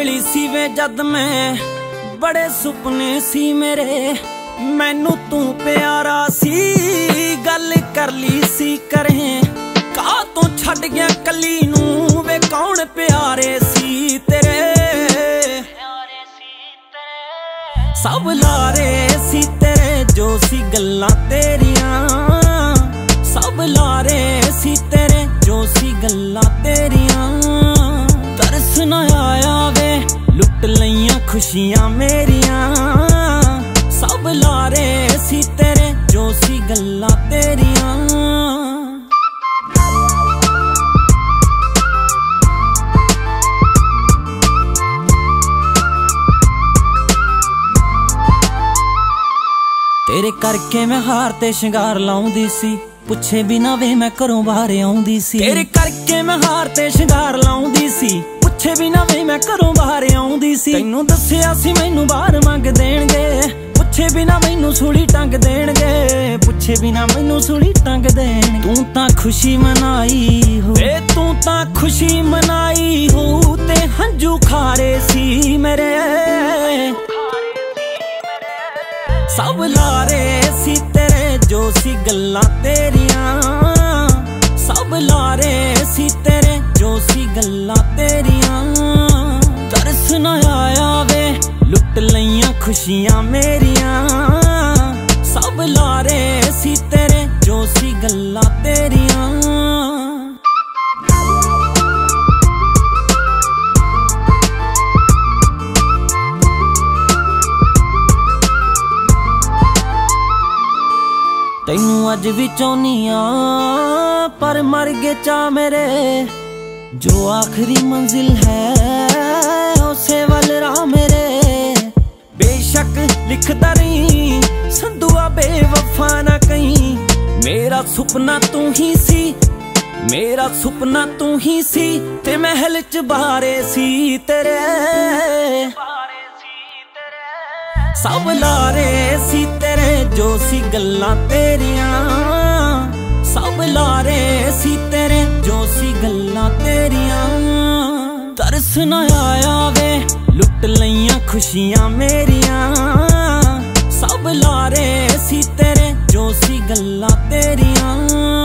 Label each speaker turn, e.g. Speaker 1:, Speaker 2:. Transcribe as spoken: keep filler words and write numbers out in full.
Speaker 1: मिली सी वे जद मैं बड़े सुपने सी मेरे, मैनू तू प्यारा सी गल कर ली सी करें का तू छड़ गया कली नू वे कौन प्यारे सी तेरे, सब लारे सी तेरे जो सी गल्लां तेरियां, सब लारे सी तेरे जो सी गल्लां तेरियां। तरस ना आया वे लुट लईयां खुशियां मेरियां, सब लारे सी तेरे जो सी गल्लां तेरियां। तेरे करके मैं हार ते शिंगार लाउंदी सी, पुछे बिना वे मैं घरों बाहर आउंदी सी। तेरे करके मैं हार ते शिंगार लाउंदी सी, पुछे बिना वे मैं घरों बाहर आउंदी सी। तैनू दस्सिया सी मैनू बाहर मंग देणगे, पुछे बिना मैनू सूली टंग देणगे, पुछे बिना मैनू सूली टंग देण। तू तां खुशी मनाई हो ए तू तां खुशी मनाई हो ते हंजू खारे सी मेरे, सब लारे सी तेरे जो सी गल्लां तेरियां, सब लारे सी तेरे जो सी गल्लां तेरियां। तरस ना आया वे लुट लईयां खुशियां मेरियां, सब लारे सी तेरे जो सी गल्लां तेरियां। तैनू अज भी चाहनी आ पर मर गए चा मेरे, जो आखिरी मंजिल है उसे वल राह मेरे। बेशक लिखदा रही संदुआ बेवफा ना कहीं, मेरा सुपना तू ही सी, मेरा सुपना तू ही सी ते महल च बारे सी तेरे, सब लारे सी तेरे जो सी गल्लां तेरियां, सब लारे सी तेरे जो सी गल्लां तेरियां। तरस ना आया वे लुट लईयां खुशियां मेरियां, सब लारे सी तेरे जो सी गल्लां तेरियां।